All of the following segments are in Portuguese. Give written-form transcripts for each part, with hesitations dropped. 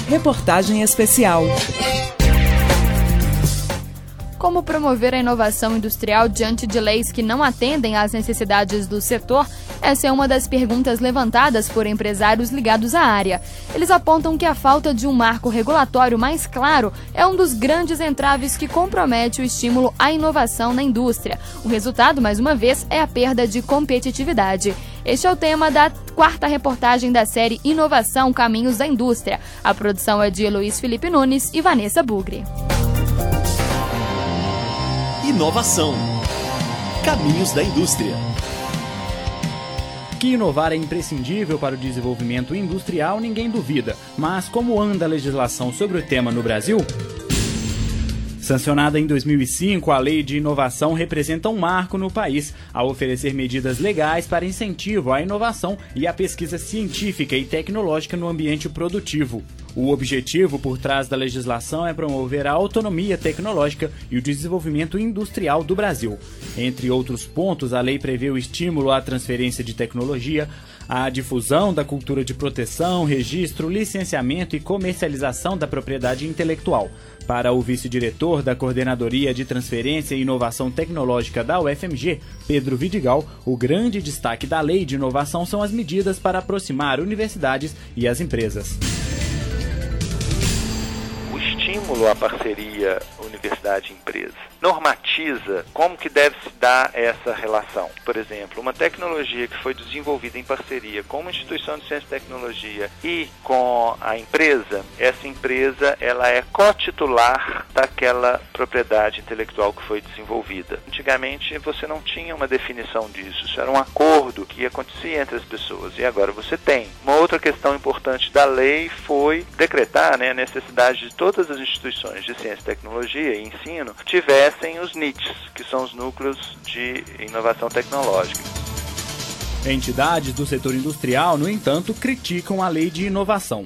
Reportagem especial. Como promover a inovação industrial diante de leis que não atendem às necessidades do setor? Essa é uma das perguntas levantadas por empresários ligados à área. Eles apontam que a falta de um marco regulatório mais claro é um dos grandes entraves que compromete o estímulo à inovação na indústria. O resultado, mais uma vez, é a perda de competitividade. Este é o tema da quarta reportagem da série Inovação Caminhos da Indústria. A produção é de Luiz Felipe Nunes e Vanessa Bugre. Inovação. Caminhos da indústria. Que inovar é imprescindível para o desenvolvimento industrial, ninguém duvida. Mas como anda a legislação sobre o tema no Brasil? Sancionada em 2005, a Lei de Inovação representa um marco no país, ao oferecer medidas legais para incentivo à inovação e à pesquisa científica e tecnológica no ambiente produtivo. O objetivo por trás da legislação é promover a autonomia tecnológica e o desenvolvimento industrial do Brasil. Entre outros pontos, a lei prevê o estímulo à transferência de tecnologia, a difusão da cultura de proteção, registro, licenciamento e comercialização da propriedade intelectual. Para o vice-diretor da Coordenadoria de Transferência e Inovação Tecnológica da UFMG, Pedro Vidigal, o grande destaque da Lei de Inovação são as medidas para aproximar universidades e as empresas. O estímulo à parceria universidade-empresa normatiza como que deve se dar essa relação. Por exemplo, uma tecnologia que foi desenvolvida em parceria com uma instituição de ciência e tecnologia e com a empresa, essa empresa ela é cotitular daquela propriedade intelectual que foi desenvolvida. Antigamente você não tinha uma definição disso, isso era um acordo que acontecia entre as pessoas e agora você tem. Uma outra questão importante da lei foi decretar, a necessidade de todas as instituições de ciência e tecnologia e ensino tivessem os NITs, que são os núcleos de inovação tecnológica. Entidades do setor industrial, no entanto, criticam a lei de inovação.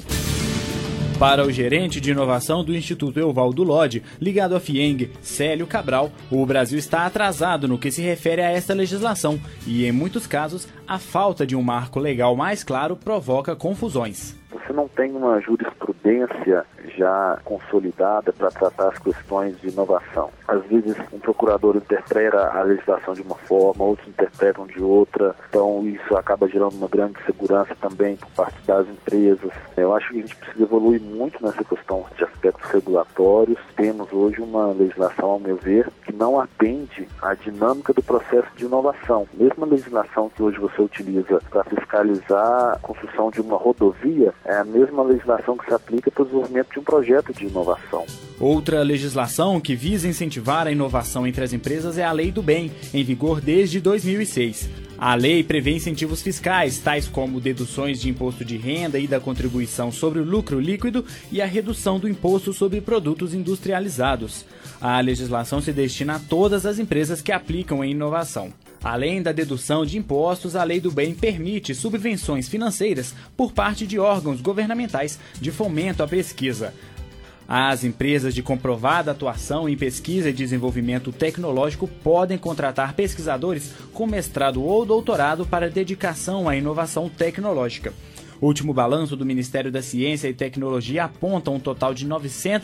Para o gerente de inovação do Instituto Evaldo Lodge, ligado à FIENG, Célio Cabral, o Brasil está atrasado no que se refere a esta legislação e, em muitos casos, a falta de um marco legal mais claro provoca confusões. Você não tem uma jurisprudência já consolidada para tratar as questões de inovação. Às vezes um procurador interpreta a legislação de uma forma, outros interpretam de outra, então isso acaba gerando uma grande insegurança também por parte das empresas. Eu acho que a gente precisa evoluir muito nessa questão de aspectos regulatórios. Temos hoje uma legislação, ao meu ver, que não atende à dinâmica do processo de inovação. Mesmo a legislação que hoje você utiliza para fiscalizar a construção de uma rodovia, é a mesma legislação que se aplica para o desenvolvimento de um projeto de inovação. Outra legislação que visa incentivar a inovação entre as empresas é a Lei do Bem, em vigor desde 2006. A lei prevê incentivos fiscais, tais como deduções de imposto de renda e da contribuição sobre o lucro líquido e a redução do imposto sobre produtos industrializados. A legislação se destina a todas as empresas que aplicam em inovação. Além da dedução de impostos, a Lei do Bem permite subvenções financeiras por parte de órgãos governamentais de fomento à pesquisa. As empresas de comprovada atuação em pesquisa e desenvolvimento tecnológico podem contratar pesquisadores com mestrado ou doutorado para dedicação à inovação tecnológica. O último balanço do Ministério da Ciência e Tecnologia aponta um total de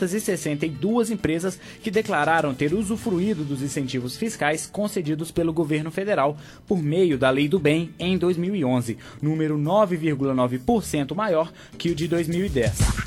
962 empresas que declararam ter usufruído dos incentivos fiscais concedidos pelo governo federal por meio da Lei do Bem em 2011, número 9,9% maior que o de 2010.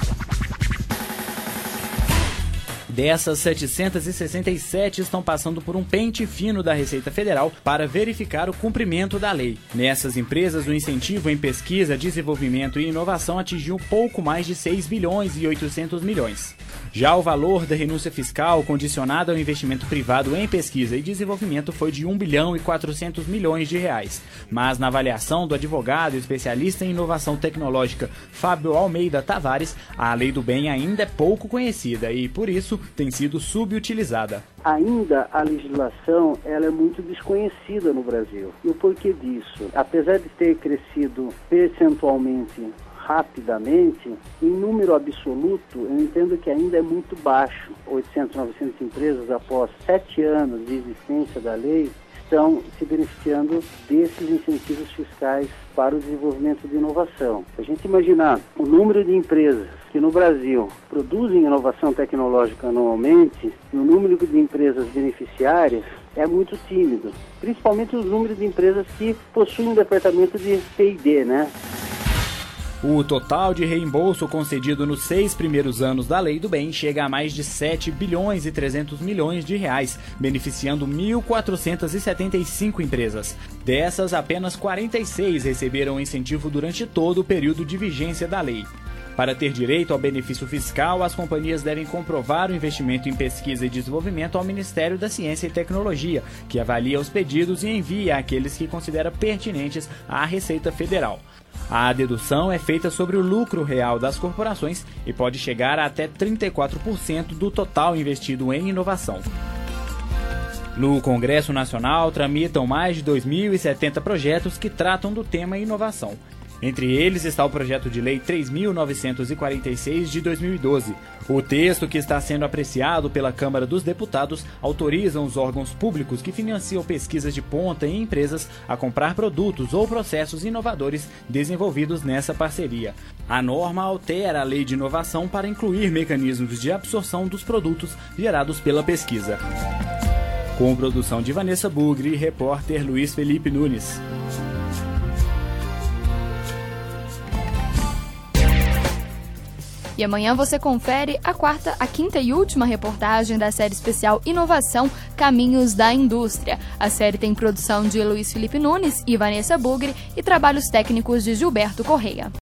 Dessas, 767 estão passando por um pente fino da Receita Federal para verificar o cumprimento da lei. Nessas empresas, o incentivo em pesquisa, desenvolvimento e inovação atingiu pouco mais de 6 bilhões e 800 milhões. Já o valor da renúncia fiscal condicionada ao investimento privado em pesquisa e desenvolvimento foi de 1 bilhão e 400 milhões de reais. Mas na avaliação do advogado e especialista em inovação tecnológica Fábio Almeida Tavares, a Lei do Bem ainda é pouco conhecida e, por isso, tem sido subutilizada. Ainda a legislação ela é muito desconhecida no Brasil. E o porquê disso? Apesar de ter crescido percentualmente rapidamente, em número absoluto, eu entendo que ainda é muito baixo. 800, 900 empresas, após 7 anos de existência da lei, estão se beneficiando desses incentivos fiscais para o desenvolvimento de inovação. Se a gente imaginar o número de empresas que no Brasil produzem inovação tecnológica anualmente, e o número de empresas beneficiárias é muito tímido, principalmente o número de empresas que possuem um departamento de P&D, né? O total de reembolso concedido nos 6 primeiros anos da Lei do Bem chega a mais de 7 bilhões e 300 milhões de reais, beneficiando 1.475 empresas. Dessas, apenas 46 receberam incentivo durante todo o período de vigência da lei. Para ter direito ao benefício fiscal, as companhias devem comprovar o investimento em pesquisa e desenvolvimento ao Ministério da Ciência e Tecnologia, que avalia os pedidos e envia aqueles que considera pertinentes à Receita Federal. A dedução é feita sobre o lucro real das corporações e pode chegar a até 34% do total investido em inovação. No Congresso Nacional, tramitam mais de 2.070 projetos que tratam do tema inovação. Entre eles está o projeto de lei 3.946 de 2012. O texto, que está sendo apreciado pela Câmara dos Deputados, autoriza os órgãos públicos que financiam pesquisas de ponta em empresas a comprar produtos ou processos inovadores desenvolvidos nessa parceria. A norma altera a lei de inovação para incluir mecanismos de absorção dos produtos gerados pela pesquisa. Com produção de Vanessa Bugri e repórter Luiz Felipe Nunes. E amanhã você confere a quinta e última reportagem da série especial Inovação, Caminhos da Indústria. A série tem produção de Luiz Felipe Nunes e Vanessa Bugri e trabalhos técnicos de Gilberto Correia.